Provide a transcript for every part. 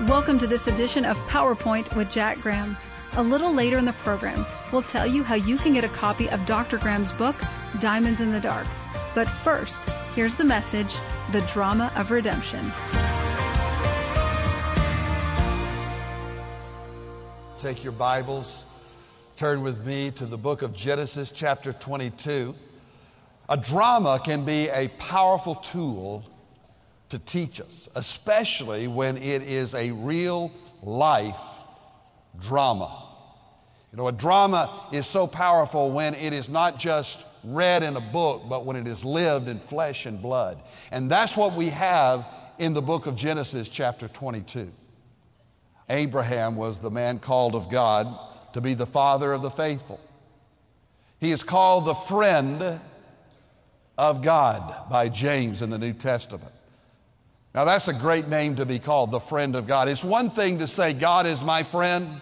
Welcome to this edition of PowerPoint with Jack Graham. A little later in the program, we'll tell you how you can get a copy of Dr. Graham's book, Diamonds in the Dark. But first, here's the message, The Drama of Redemption. Take your Bibles, turn with me to the book of Genesis, chapter 22. A drama can be a powerful tool to teach us, especially when it is a real life drama. You know, a drama is so powerful when it is not just read in a book, but when it is lived in flesh and blood. And that's what we have in the book of Genesis, chapter 22. Abraham was the man called of God to be the father of the faithful. He is called the friend of God by James in the New Testament. Now that's a great name to be called, the friend of God. It's one thing to say, God is my friend,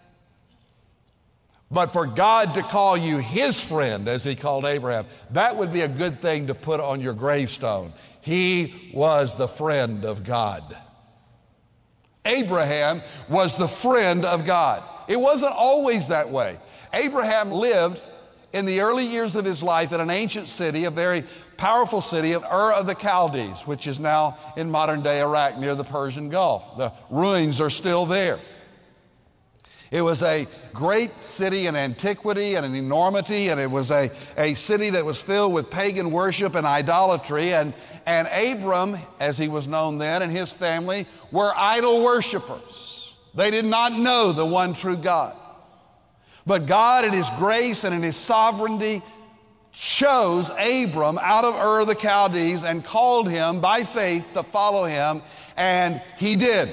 but for God to call you his friend, as he called Abraham, that would be a good thing to put on your gravestone. He was the friend of God. Abraham was the friend of God. It wasn't always that way. Abraham lived in the early years of his life in an ancient city, a very powerful city of Ur of the Chaldees, which is now in modern-day Iraq near the Persian Gulf. The ruins are still there. It was a great city in antiquity and in enormity, and it was a city that was filled with pagan worship and idolatry. And Abram, as he was known then, and his family were idol worshipers. They did not know the one true God. But God, in his grace and in his sovereignty, chose Abram out of Ur of the Chaldees and called him by faith to follow him, and he did.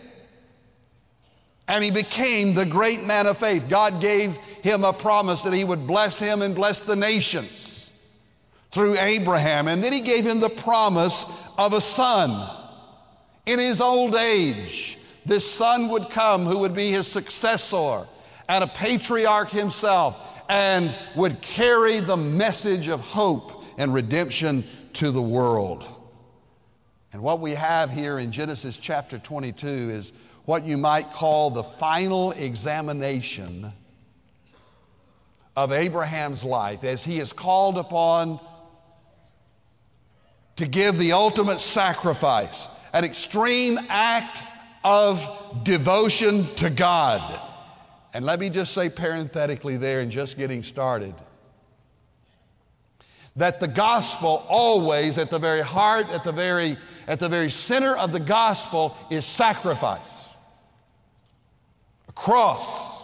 And he became the great man of faith. God gave him a promise that he would bless him and bless the nations through Abraham. And then he gave him the promise of a son. In his old age, this son would come who would be his successor and a patriarch himself, and would carry the message of hope and redemption to the world. And what we have here in Genesis chapter 22 is what you might call the final examination of Abraham's life as he is called upon to give the ultimate sacrifice, an extreme act of devotion to God. And let me just say parenthetically there, in just getting started, that the gospel always at the very heart, at the very center of the gospel is sacrifice. A cross.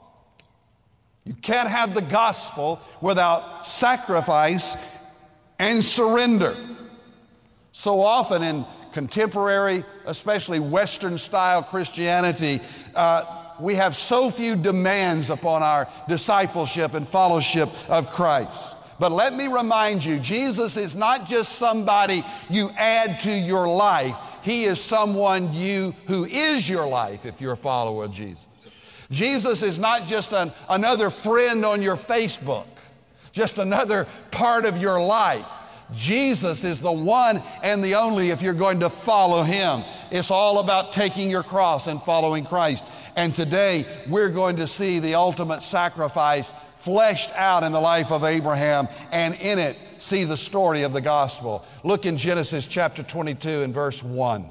You can't have the gospel without sacrifice and surrender. So often in contemporary, especially Western style Christianity, we have so few demands upon our discipleship and fellowship of Christ. But let me remind you, Jesus is not just somebody you add to your life. He is someone who is your life if you're a follower of Jesus. Jesus is not just another friend on your Facebook, just another part of your life. Jesus is the one and the only if you're going to follow him. It's all about taking your cross and following Christ. And today we're going to see the ultimate sacrifice fleshed out in the life of Abraham, and in it see the story of the gospel. Look in Genesis chapter 22 and verse 1.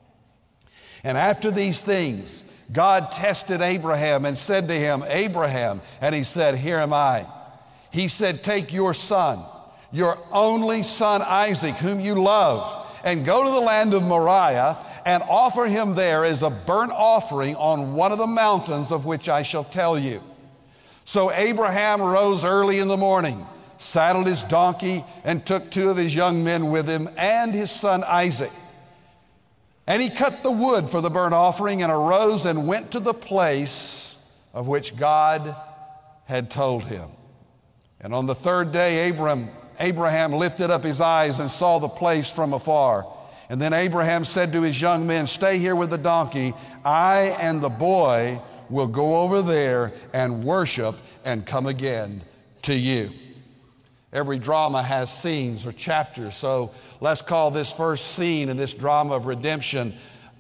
And after these things, God tested Abraham and said to him, Abraham, and he said, here am I. He said, take your son, your only son Isaac, whom you love, and go to the land of Moriah and offer him there as a burnt offering on one of the mountains of which I shall tell you. So Abraham rose early in the morning, saddled his donkey, and took 2 of his young men with him and his son Isaac. And he cut the wood for the burnt offering and arose and went to the place of which God had told him. And on the 3rd day, Abraham lifted up his eyes and saw the place from afar. And then Abraham said to his young men, stay here with the donkey. I and the boy will go over there and worship and come again to you. Every drama has scenes or chapters, so let's call this first scene in this drama of redemption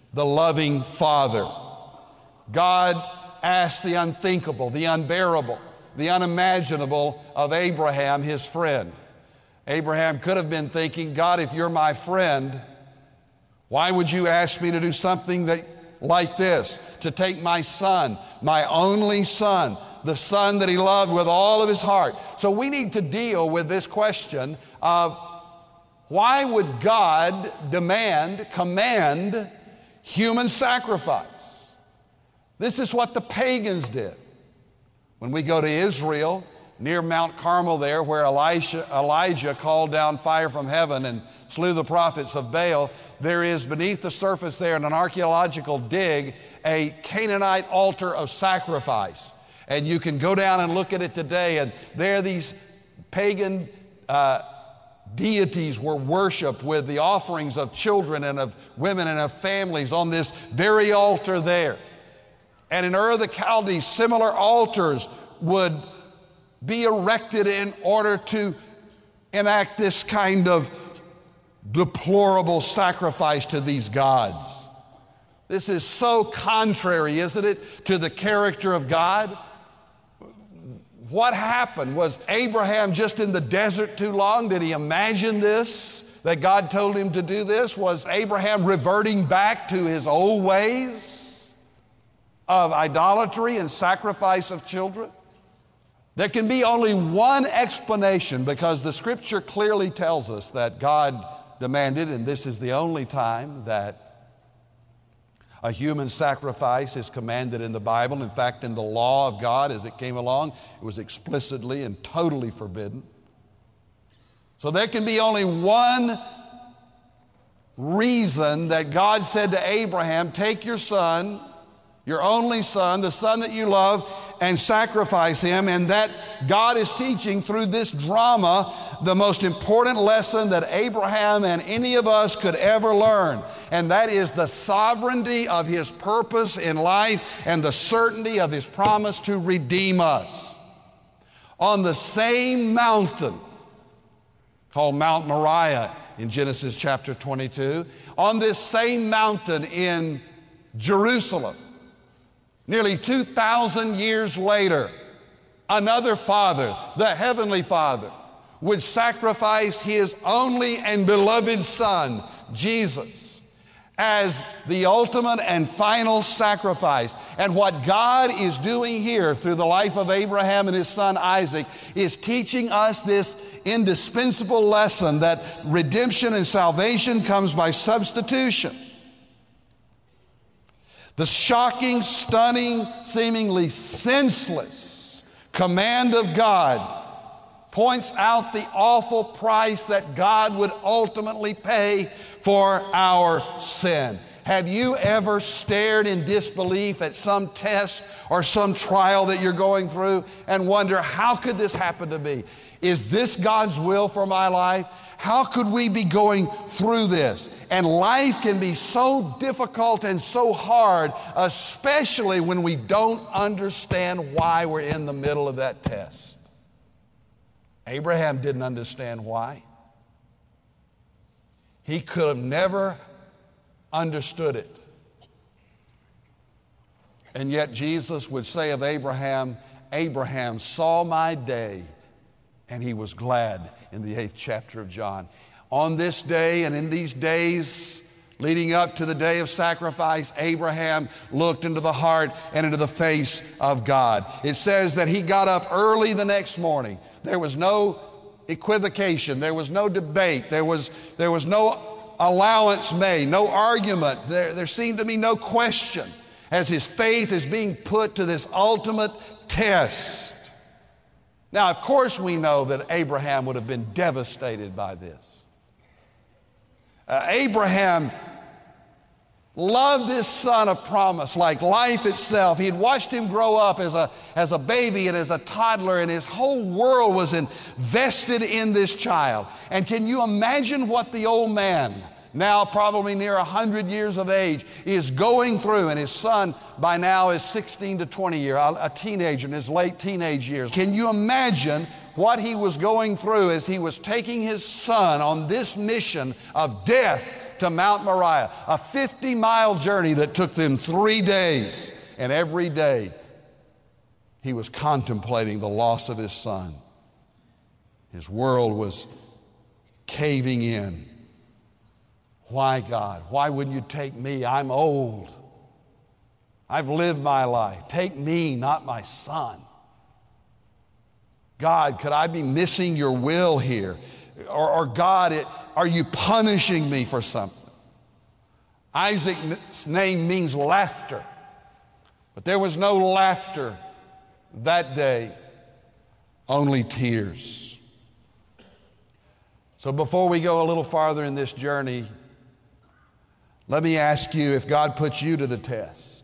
the loving Father. God asked the unthinkable, the unbearable, the unimaginable of Abraham, his friend. Abraham could have been thinking, God, if you're my friend, why would you ask me to do something like this? To take my son, my only son, the son that he loved with all of his heart. So we need to deal with this question of why would God command human sacrifice? This is what the pagans did. When we go to Israel, near Mount Carmel there, where Elijah called down fire from heaven and slew the prophets of Baal, there is beneath the surface there in an archaeological dig a Canaanite altar of sacrifice. And you can go down and look at it today, and there these pagan deities were worshiped with the offerings of children and of women and of families on this very altar there. And in Ur of the Chaldees, similar altars would be erected in order to enact this kind of deplorable sacrifice to these gods. This is so contrary, isn't it, to the character of God? What happened? Was Abraham just in the desert too long? Did he imagine this, that God told him to do this? Was Abraham reverting back to his old ways of idolatry and sacrifice of children? There can be only one explanation, because the Scripture clearly tells us that God demanded, and this is the only time that a human sacrifice is commanded in the Bible. In fact, in the law of God as it came along, it was explicitly and totally forbidden. So there can be only one reason that God said to Abraham, take your son, your only son, the son that you love, and sacrifice him. And that God is teaching through this drama the most important lesson that Abraham and any of us could ever learn. And that is the sovereignty of his purpose in life and the certainty of his promise to redeem us. On the same mountain, called Mount Moriah in Genesis chapter 22, on this same mountain in Jerusalem, nearly 2,000 years later, another Father, the Heavenly Father, would sacrifice His only and beloved Son, Jesus, as the ultimate and final sacrifice. And what God is doing here through the life of Abraham and his son Isaac is teaching us this indispensable lesson that redemption and salvation comes by substitution. The shocking, stunning, seemingly senseless command of God points out the awful price that God would ultimately pay for our sin. Have you ever stared in disbelief at some test or some trial that you're going through and wonder, how could this happen to me? Is this God's will for my life? How could we be going through this? And life can be so difficult and so hard, especially when we don't understand why we're in the middle of that test. Abraham didn't understand why. He could have never understood it. And yet Jesus would say of Abraham, Abraham saw my day, and he was glad, in the 8th chapter of John. On this day and in these days leading up to the day of sacrifice, Abraham looked into the heart and into the face of God. It says that he got up early the next morning. There was no equivocation. There was no debate. There was no allowance made, no argument. There seemed to be no question as his faith is being put to this ultimate test. Now, of course, we know that Abraham would have been devastated by this. Abraham loved this son of promise like life itself. He had watched him grow up as a baby and as a toddler, and his whole world was invested in this child. And can you imagine what the old man, now probably near 100 years of age, is going through? And his son by now is 16 to 20 years, a teenager in his late teenage years. Can you imagine what he was going through as he was taking his son on this mission of death to Mount Moriah, a 50-mile journey that took them 3 days. And every day, he was contemplating the loss of his son. His world was caving in. Why, God? Why wouldn't you take me? I'm old. I've lived my life. Take me, not my son. God, could I be missing your will here? Or God, are you punishing me for something? Isaac's name means laughter. But there was no laughter that day, only tears. So before we go a little farther in this journey, let me ask you, if God puts you to the test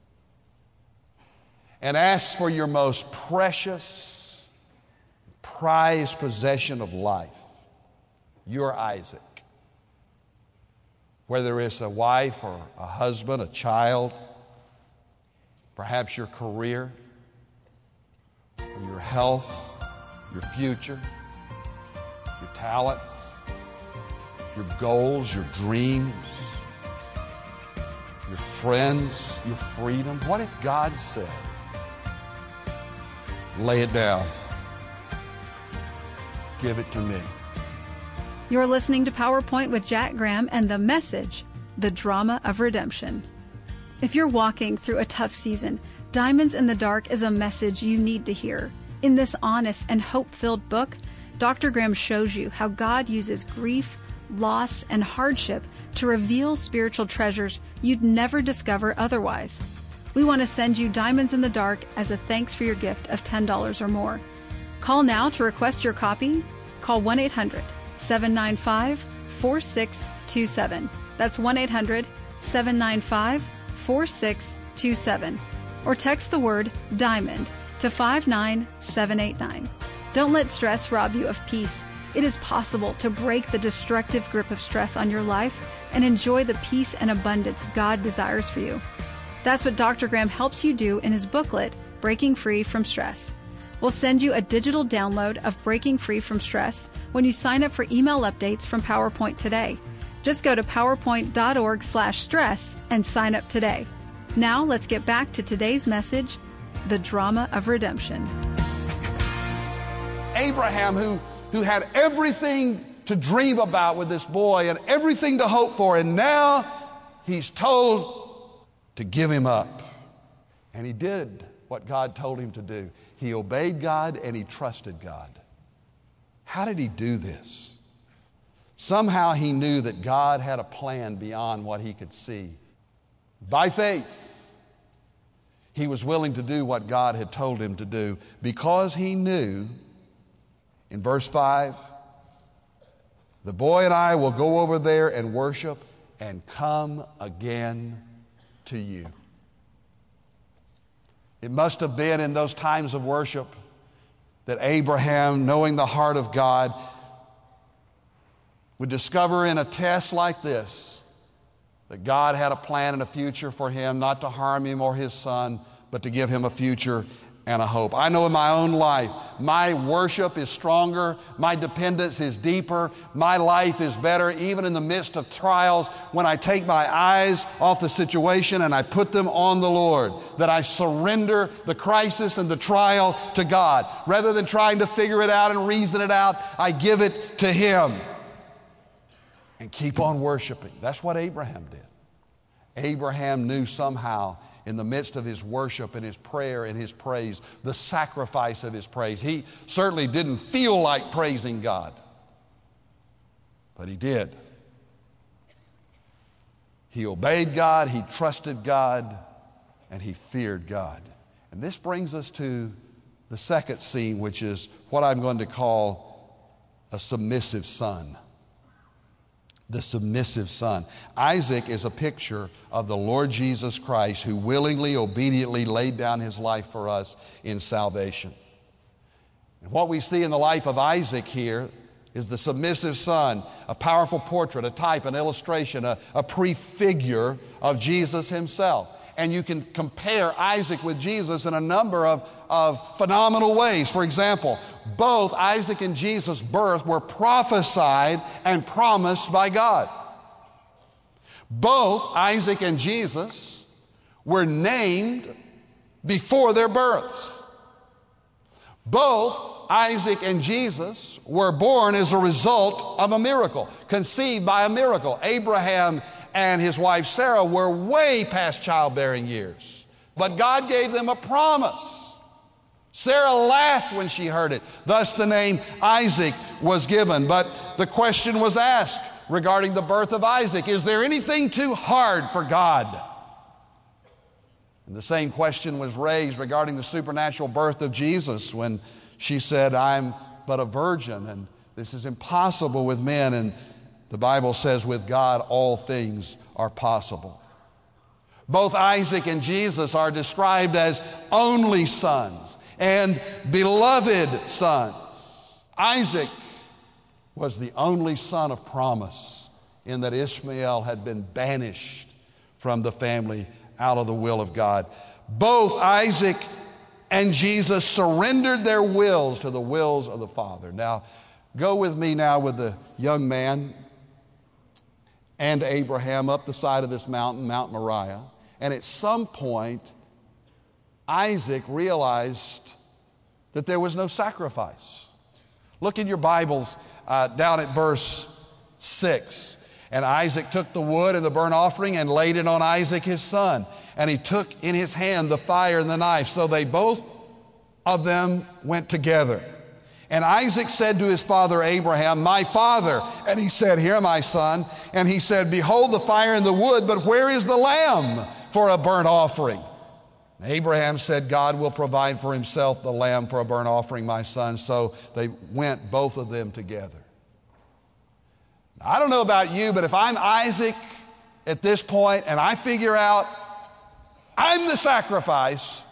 and asks for your most precious, prized possession of life, your Isaac, whether it's a wife or a husband, a child, perhaps your career, or your health, your future, your talents, your goals, your dreams, your friends, your freedom. What if God said, lay it down, give it to me? You're listening to PowerPoint with Jack Graham and the message, The Drama of Redemption. If you're walking through a tough season, Diamonds in the Dark is a message you need to hear. In this honest and hope-filled book, Dr. Graham shows you how God uses grief, loss, and hardship to reveal spiritual treasures you'd never discover otherwise. We want to send you Diamonds in the Dark as a thanks for your gift of $10 or more. Call now to request your copy. Call 1-800-795-4627. That's 1-800-795-4627. Or text the word DIAMOND to 59789. Don't let stress rob you of peace. It is possible to break the destructive grip of stress on your life and enjoy the peace and abundance God desires for you. That's what Dr. Graham helps you do in his booklet, Breaking Free from Stress. We'll send you a digital download of Breaking Free from Stress when you sign up for email updates from PowerPoint today. Just go to powerpoint.org/stress and sign up today. Now let's get back to today's message, The Drama of Redemption. Abraham, who had everything to dream about with this boy and everything to hope for, and now he's told to give him up. And he did what God told him to do. He obeyed God and he trusted God. How did he do this? Somehow he knew that God had a plan beyond what he could see. By faith, he was willing to do what God had told him to do because he knew, in verse 5, the boy and I will go over there and worship and come again to you. It must have been in those times of worship that Abraham, knowing the heart of God, would discover in a test like this that God had a plan and a future for him, not to harm him or his son, but to give him a future and a hope. I know in my own life, my worship is stronger, my dependence is deeper, my life is better, even in the midst of trials, when I take my eyes off the situation and I put them on the Lord, that I surrender the crisis and the trial to God. Rather than trying to figure it out and reason it out, I give it to Him and keep on worshiping. That's what Abraham did. Abraham knew somehow in the midst of his worship and his prayer and his praise, the sacrifice of his praise. He certainly didn't feel like praising God, but he did. He obeyed God, he trusted God, and he feared God. And this brings us to the second scene, which is what I'm going to call a submissive son. The submissive son. Isaac is a picture of the Lord Jesus Christ, who willingly, obediently laid down his life for us in salvation. And what we see in the life of Isaac here is the submissive son, a powerful portrait, a type, an illustration, a prefigure of Jesus himself. And you can compare Isaac with Jesus in a number of phenomenal ways. For example, both Isaac and Jesus' birth were prophesied and promised by God. Both Isaac and Jesus were named before their births. Both Isaac and Jesus were born as a result of a miracle, conceived by a miracle. Abraham and his wife Sarah were way past childbearing years, but God gave them a promise. Sarah laughed when she heard it. Thus the name Isaac was given. But the question was asked regarding the birth of Isaac, is there anything too hard for God? And the same question was raised regarding the supernatural birth of Jesus when she said, I'm but a virgin and this is impossible with men. And the Bible says with God all things are possible. Both Isaac and Jesus are described as only sons and beloved sons. Isaac was the only son of promise in that Ishmael had been banished from the family out of the will of God. Both Isaac and Jesus surrendered their wills to the wills of the Father. Now, go with me now with the young man and Abraham up the side of this mountain, Mount Moriah. And at some point, Isaac realized that there was no sacrifice. Look in your Bibles down at verse 6. And Isaac took the wood and the burnt offering and laid it on Isaac his son. And he took in his hand the fire and the knife. So they both of them went together. And Isaac said to his father Abraham, my father. And he said, here, my son. And he said, behold the fire and the wood, but where is the lamb for a burnt offering? And Abraham said, God will provide for himself the lamb for a burnt offering, my son. So they went, both of them together. I don't know about you, but if I'm Isaac at this point and I figure out I'm the sacrifice,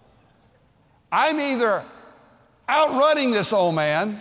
I'm either outrunning this old man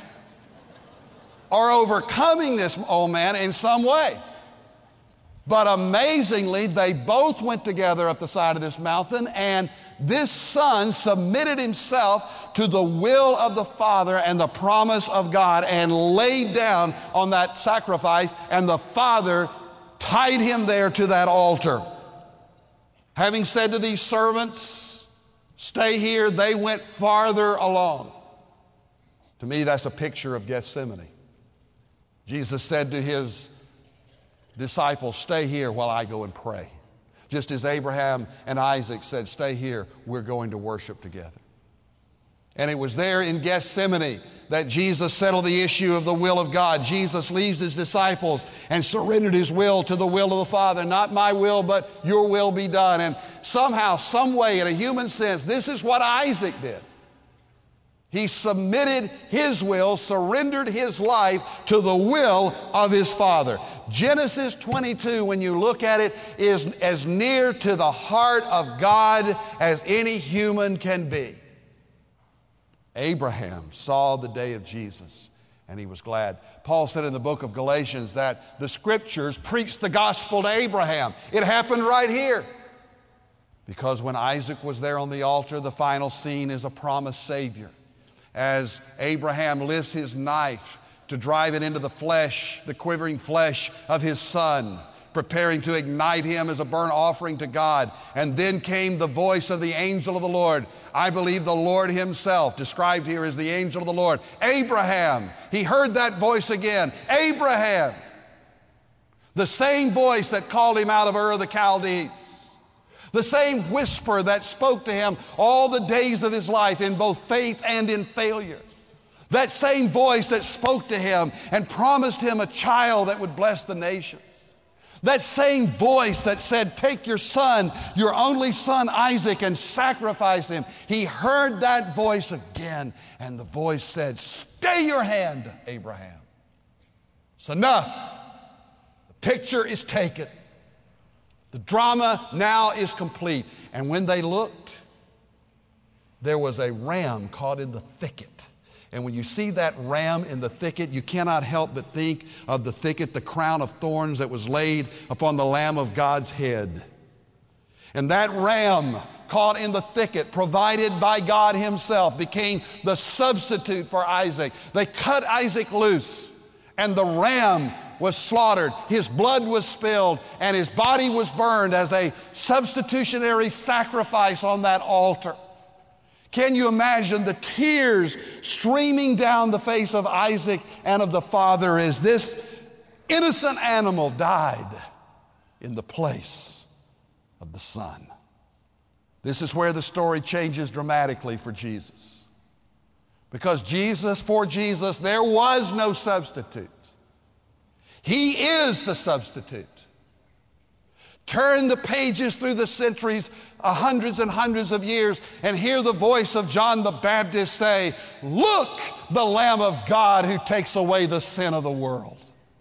or overcoming this old man in some way. But amazingly, they both went together up the side of this mountain, and this son submitted himself to the will of the Father and the promise of God and laid down on that sacrifice, and the Father tied him there to that altar. Having said to these servants, stay here, they went farther along. To me, that's a picture of Gethsemane. Jesus said to his disciples, stay here while I go and pray. Just as Abraham and Isaac said, stay here, we're going to worship together. And it was there in Gethsemane that Jesus settled the issue of the will of God. Jesus leaves his disciples and surrendered his will to the will of the Father. Not my will, but your will be done. And somehow, some way, in a human sense, this is what Isaac did. He submitted his will, surrendered his life to the will of his Father. Genesis 22, when you look at it, is as near to the heart of God as any human can be. Abraham saw the day of Jesus, and he was glad. Paul said in the book of Galatians that the Scriptures preached the gospel to Abraham. It happened right here. Because when Isaac was there on the altar, the final scene is a promised Savior. As Abraham lifts his knife to drive it into the flesh, the quivering flesh of his son, preparing to ignite him as a burnt offering to God. And then came the voice of the angel of the Lord. I believe the Lord himself, described here as the angel of the Lord. Abraham, he heard that voice again. Abraham, the same voice that called him out of Ur of the Chaldees. The same whisper that spoke to him all the days of his life in both faith and in failure. That same voice that spoke to him and promised him a child that would bless the nations. That same voice that said, take your son, your only son Isaac, and sacrifice him. He heard that voice again, and the voice said, stay your hand, Abraham. It's enough. The picture is taken. The drama now is complete. And when they looked, there was a ram caught in the thicket. And when you see that ram in the thicket, you cannot help but think of the thicket, the crown of thorns that was laid upon the Lamb of God's head. And that ram caught in the thicket, provided by God himself, became the substitute for Isaac. They cut Isaac loose, and the ram was slaughtered, his blood was spilled, and his body was burned as a substitutionary sacrifice on that altar. Can you imagine the tears streaming down the face of Isaac and of the father as this innocent animal died in the place of the son? This is where the story changes dramatically for Jesus. Because for Jesus, there was no substitute. He is the substitute. Turn the pages through the centuries, hundreds and hundreds of years, and hear the voice of John the Baptist say, "Look, the Lamb of God who takes away the sin of the world."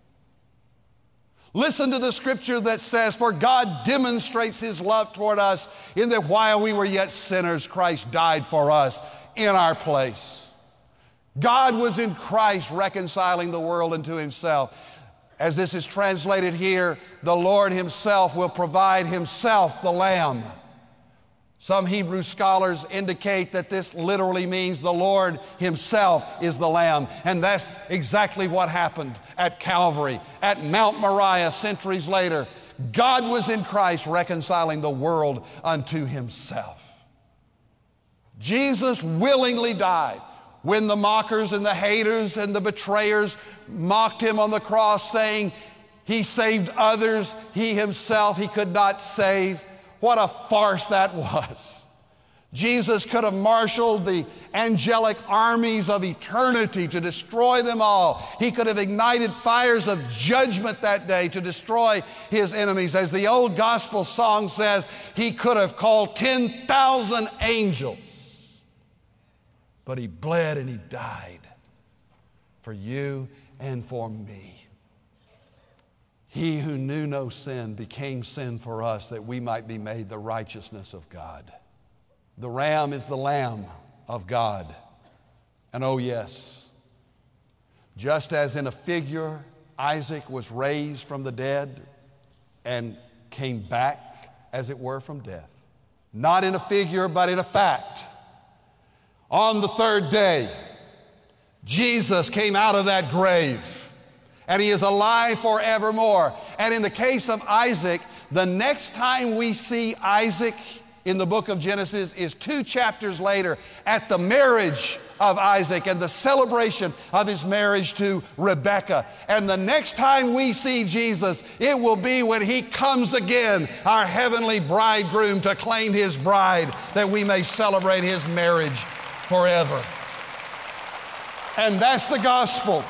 Listen to the scripture that says, "For God demonstrates his love toward us in that while we were yet sinners, Christ died for us in our place." God was in Christ reconciling the world unto himself. As this is translated here, the Lord himself will provide himself the Lamb. Some Hebrew scholars indicate that this literally means the Lord himself is the Lamb. And that's exactly what happened at Calvary, at Mount Moriah centuries later. God was in Christ reconciling the world unto himself. Jesus willingly died. When the mockers and the haters and the betrayers mocked him on the cross, saying he saved others, he himself he could not save. What a farce that was. Jesus could have marshaled the angelic armies of eternity to destroy them all. He could have ignited fires of judgment that day to destroy his enemies. As the old gospel song says, he could have called 10,000 angels. But he bled and he died for you and for me. He who knew no sin became sin for us that we might be made the righteousness of God. The Ram is the Lamb of God. And oh yes, just as in a figure Isaac was raised from the dead and came back, as it were, from death. Not in a figure, but in a fact. On the third day, Jesus came out of that grave, and he is alive forevermore. And in the case of Isaac, the next time we see Isaac in the book of Genesis is 2 chapters later at the marriage of Isaac and the celebration of his marriage to Rebekah. And the next time we see Jesus, it will be when he comes again, our heavenly bridegroom, to claim his bride, that we may celebrate his marriage forever. And that's the gospel.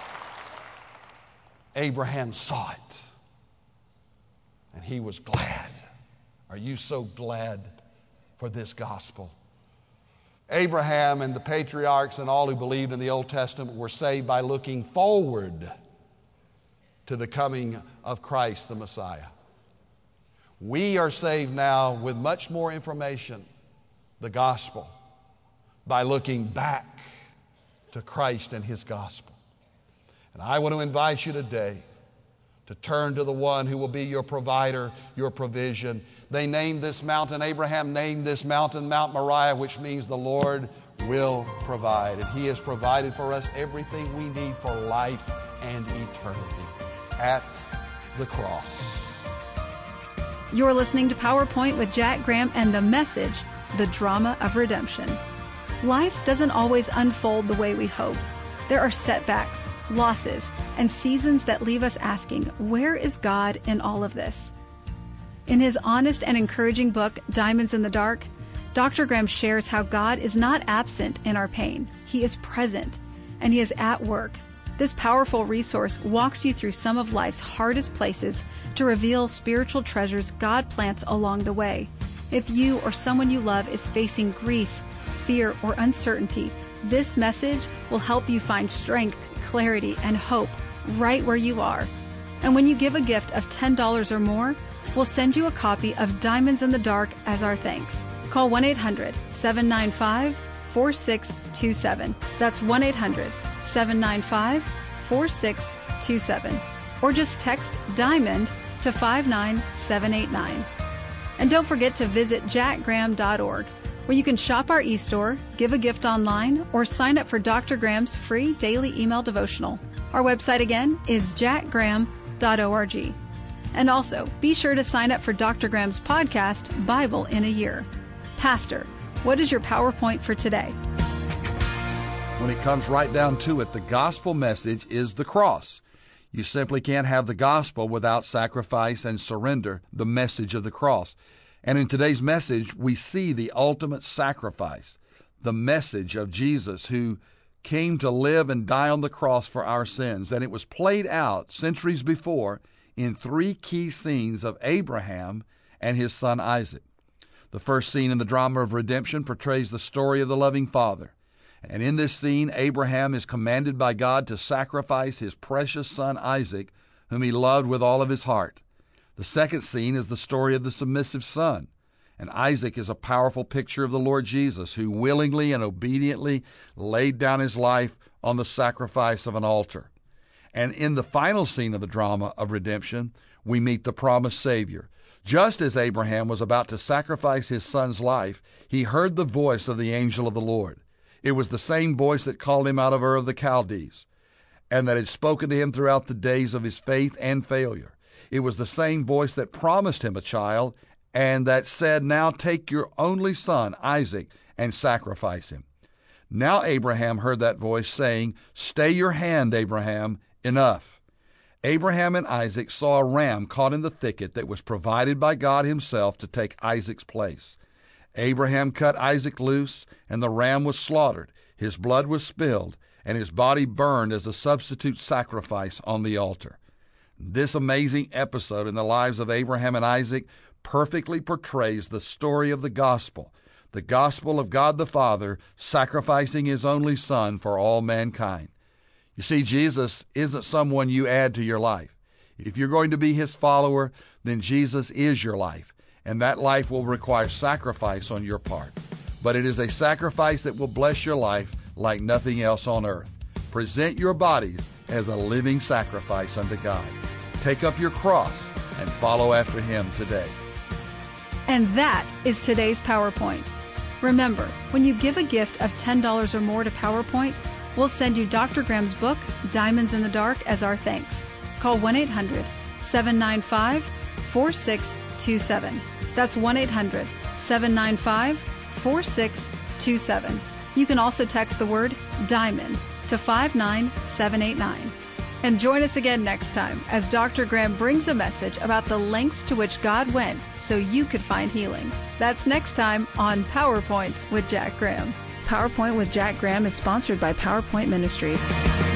Abraham saw it, and he was glad. Are you so glad for this gospel? Abraham and the patriarchs and all who believed in the Old Testament were saved by looking forward to the coming of Christ the Messiah. We are saved now with much more information, the gospel, by looking back to Christ and his gospel. And I want to invite you today to turn to the one who will be your provider, your provision. They named this mountain, Abraham named this mountain Mount Moriah, which means the Lord will provide. And he has provided for us everything we need for life and eternity at the cross. You're listening to PowerPoint with Jack Graham and the message, The Drama of Redemption. Life doesn't always unfold the way we hope. There are setbacks, losses, and seasons that leave us asking, where is God in all of this? In his honest and encouraging book, Diamonds in the Dark, Dr. Graham shares how God is not absent in our pain. He is present, and he is at work. This powerful resource walks you through some of life's hardest places to reveal spiritual treasures God plants along the way. If you or someone you love is facing grief, fear, or uncertainty, this message will help you find strength, clarity, and hope right where you are. And when you give a gift of $10 or more, we'll send you a copy of Diamonds in the Dark as our thanks. Call 1-800-795-4627. That's 1-800-795-4627. Or just text DIAMOND to 59789. And don't forget to visit jackgraham.org, where you can shop our e-store, give a gift online, or sign up for Dr. Graham's free daily email devotional. Our website again is jackgraham.org. And also, be sure to sign up for Dr. Graham's podcast, Bible in a Year. Pastor, what is your PowerPoint for today? When it comes right down to it, the gospel message is the cross. You simply can't have the gospel without sacrifice and surrender, the message of the cross. And in today's message, we see the ultimate sacrifice, the message of Jesus who came to live and die on the cross for our sins. And it was played out centuries before in three key scenes of Abraham and his son Isaac. The first scene in the drama of redemption portrays the story of the loving father. And in this scene, Abraham is commanded by God to sacrifice his precious son Isaac, whom he loved with all of his heart. The second scene is the story of the submissive son. And Isaac is a powerful picture of the Lord Jesus, who willingly and obediently laid down his life on the sacrifice of an altar. And in the final scene of the drama of redemption, we meet the promised Savior. Just as Abraham was about to sacrifice his son's life, he heard the voice of the angel of the Lord. It was the same voice that called him out of Ur of the Chaldees, and that had spoken to him throughout the days of his faith and failure. It was the same voice that promised him a child, and that said, "Now take your only son, Isaac, and sacrifice him." Now Abraham heard that voice saying, "Stay your hand, Abraham, enough." Abraham and Isaac saw a ram caught in the thicket that was provided by God himself to take Isaac's place. Abraham cut Isaac loose, and the ram was slaughtered. His blood was spilled, and his body burned as a substitute sacrifice on the altar. This amazing episode in the lives of Abraham and Isaac perfectly portrays the story of the gospel of God the Father sacrificing his only Son for all mankind. You see, Jesus isn't someone you add to your life. If you're going to be his follower, then Jesus is your life, and that life will require sacrifice on your part. But it is a sacrifice that will bless your life like nothing else on earth. Present your bodies as a living sacrifice unto God. Take up your cross and follow after him today. And that is today's PowerPoint. Remember, when you give a gift of $10 or more to PowerPoint, we'll send you Dr. Graham's book, Diamonds in the Dark, as our thanks. Call 1-800-795-4627. That's 1-800-795-4627. You can also text the word DIAMOND to 59789. And join us again next time as Dr. Graham brings a message about the lengths to which God went so you could find healing. That's next time on PowerPoint with Jack Graham. PowerPoint with Jack Graham is sponsored by PowerPoint Ministries.